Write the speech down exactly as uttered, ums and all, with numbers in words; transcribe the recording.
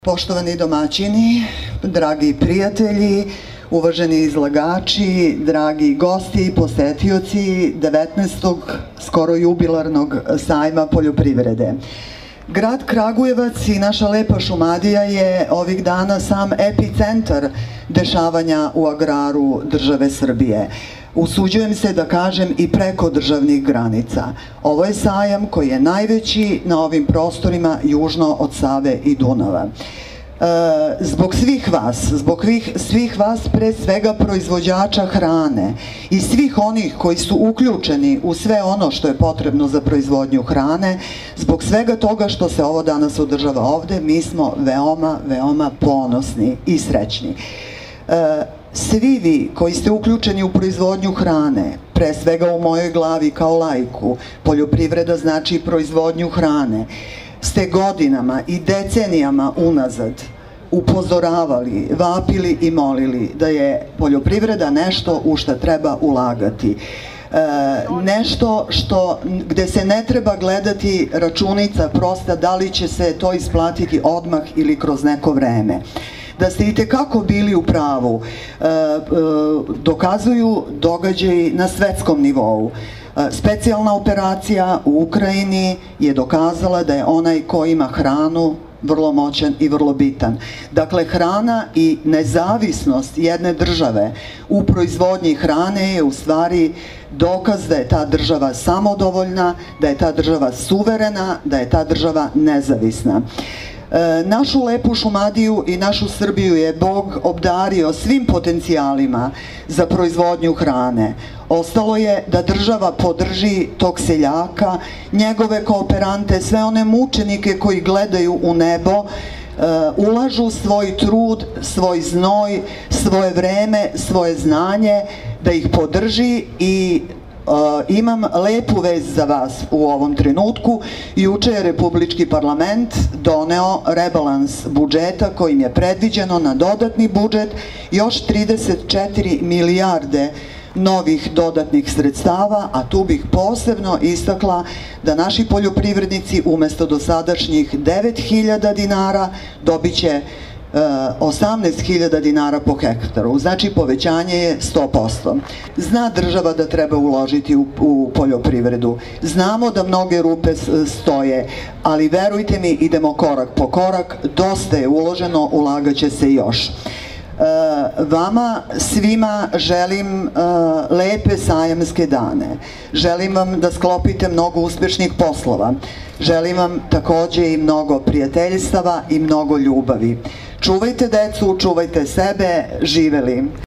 Poštovani domaćini, dragi prijatelji, uvaženi izlagači, dragi gosti i posetioci devetnaestog skoro jubilarnog sajma poljoprivrede. Grad Kragujevac i naša lepa Šumadija je ovih dana sam epicentar dešavanja u agraru države Srbije. Usuđujem se da kažem i preko državnih granica. Ovo je sajam koji je najveći na ovim prostorima južno od Save i Dunava. Zbog svih vas, zbog svih vas pre svega proizvođača hrane i svih onih koji su uključeni u sve ono što je potrebno za proizvodnju hrane, zbog svega toga što se ovo danas održava ovde, mi smo veoma, veoma ponosni i srećni. Svi vi koji ste uključeni u proizvodnju hrane, pre svega u mojoj glavi kao laiku, poljoprivreda znači proizvodnju hrane, ste godinama i decenijama unazad upozoravali, vapili i molili da je poljoprivreda nešto u šta treba ulagati. Nešto što, gde se ne treba gledati računica prosta da li će se to isplatiti odmah ili kroz neko vreme. Da ste i tekako bili u pravu, dokazuju događaji na svetskom nivou. Specijalna operacija u Ukrajini je dokazala da je onaj ko ima hranu vrlo moćan i vrlo bitan. Dakle, hrana i nezavisnost jedne države u proizvodnji hrane je u stvari dokaz da je ta država samodovoljna, da je ta država suverena, da je ta država nezavisna. Našu lepu Šumadiju i našu Srbiju je Bog obdario svim potencijalima za proizvodnju hrane. Ostalo je da država podrži tog seljaka, njegove kooperante, sve one mučenike koji gledaju u nebo, ulažu svoj trud, svoj znoj, svoje vreme, svoje znanje, da ih podrži i imam lepu vest za vas u ovom trenutku. Juče je Republički parlament doneo rebalans budžeta kojim je predviđeno na dodatni budžet još trideset četiri milijarde novih dodatnih sredstava, a tu bih posebno istakla da naši poljoprivrednici umesto dosadašnjih devet hiljada dinara dobit će osamnaest hiljada dinara po hektaru, znači povećanje je sto posto. Zna država da treba uložiti u poljoprivredu, znamo da mnoge rupe stoje, ali verujte mi, idemo korak po korak, dosta je uloženo, ulagaće se još. Vama svima želim lepe sajamske dane, želim vam da sklopite mnogo uspešnih poslova, želim vam takođe i mnogo prijateljstava i mnogo ljubavi. Čuvajte decu, čuvajte sebe, živeli!